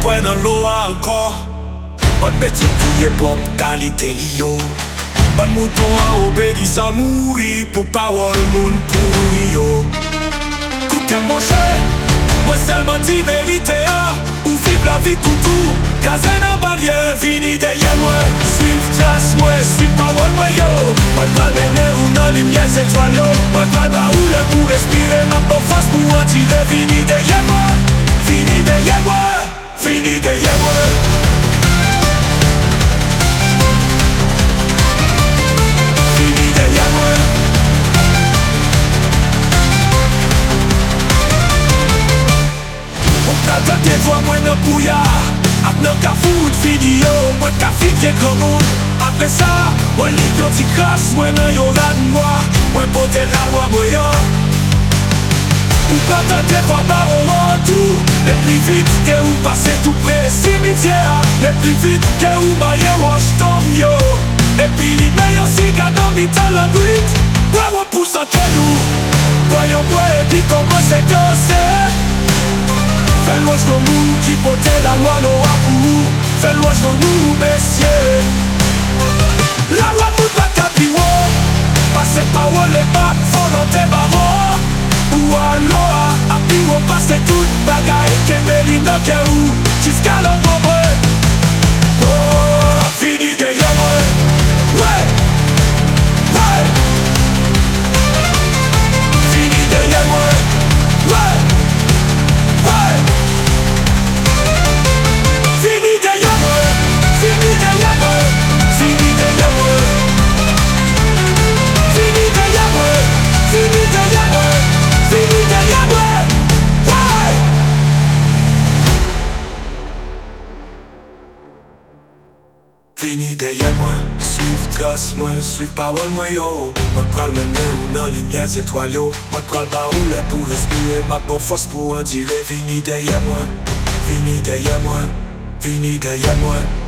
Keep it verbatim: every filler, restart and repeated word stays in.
fwe nan lo ankor. Ban beti pouye pop kalite yo. Ban mouton an obedi san mouri pou parol moun pou yo. Koute mon chè, mwen selman di verite a. Ou viv la vi koutou, kaze nan barye vini deye mwen. Suiv tras mwen, suiv parol mwen yo. Mwen pral mene ou nan limyez etwal yo. Mwen pral ba ou le pou respire, nan bon fas pou an tire vini deye mwen. Vini deye mwen, vini deye mwen. Vini deye mwen. Mwen kata te vwa mwen nan pouya. Ap nan ka fout video, mwen ka fitye komoun. Apre sa, mwen li kloti kras, mwen nan yon lan mwa. Mwen pote la lwa mwen yo. Ou kata te vwa baron an tou. Le pli vit ke ou pase tout pre simitye a. Le pli vit ke ou maye wash tom yo. E pi li meyo si gado mi talan grit. Mwen wap pou san kenou. Voyon mwen e pi koman se danse. Fè lwaj nou mou ki pote la lwa nou apou. Fè lwaj nou mou mesye. La lwa mou pa kapiwo. Pase pa wole bak fonan te baro. Ou aloha, api ou pase tout bagay ke meli nan ke ou jiska lan mwen. Oh, vini deye mwen. Ouais, ouais. Vini deye mwen. Ouais, ouais. Vini deye mwen. Vini deye mwen. Vini deye mwen. Vini deye mwen. Vini deye mwen. Vini deye mwen. Ouais. Vini deye mwen. Suiv tras mwen, suiv parol mwen yo. Mwen pral mene ou nan limyez etwal yo. Mwen pral ba ou le pou respire, ma bon fos pou an dire. Vini deye mwen. Vini deye mwen. Vini deye mwen.